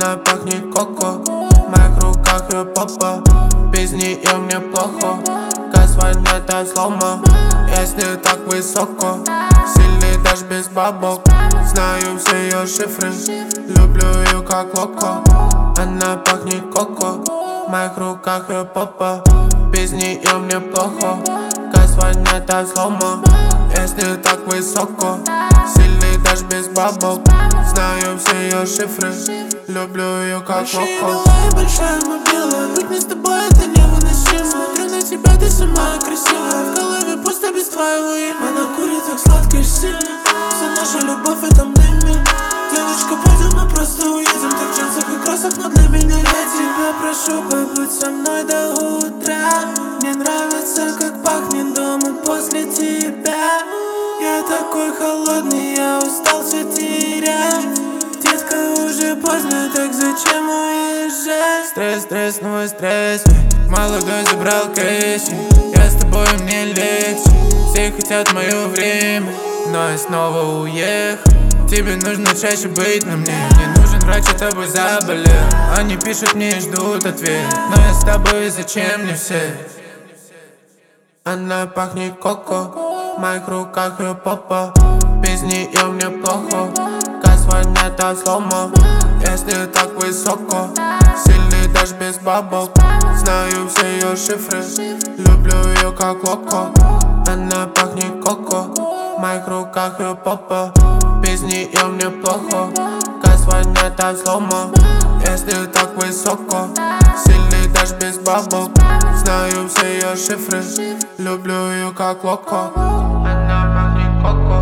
Она пахнет коко, в моих руках ее попа. Без нее мне плохо, газ воняет от слома. Если так высоко, сильный даже без бабок. Знаю все ее шифры, люблю ее как локо. Она пахнет коко, в моих руках ее попа. Без нее мне плохо, газ воняет от слома. Если так высоко, сильный даже без бабок. Знаю все ее шифры, люблю ее как локо. Большая мобила, быть не с тобой это невыносимо. Смотрю на тебя, ты самая красивая. В голове пусто без твоего имени. Она курит так сладко и сильно. Вся наша любовь в этом дыме. Девочка, пойдем, мы просто уедем. Ты в джинсах и кроссах, но для меня я тебя прошу, побудь со мной до утра. Мне нравится, как пахнет дома после тебя. Я такой холодный, я устал все терять. Детка, уже поздно, так зачем уезжать? Стресс, стрессовый стресс, молодой забрал Кэсси. Я с тобой, мне легче. Все хотят мое время, но я снова уехал. Тебе нужно чаще быть на мне. Не нужен врач, я тобой заболел. Они пишут мне и ждут ответ, но я с тобой, зачем мне все? Она пахнет коко, в моих руках ее попа. Без нее мне плохо, газ воняет от слома. Если так высоко, сильный даже без бабок. Знаю все ее шифры, люблю ее как локо. Она пахнет коко, в моих руках ее попа. Без нее мне плохо, газ воняет от слома. Если так высоко, сильный даже без бабок. Знаю все ее шифры, люблю ее как локо. Она пахнет коко.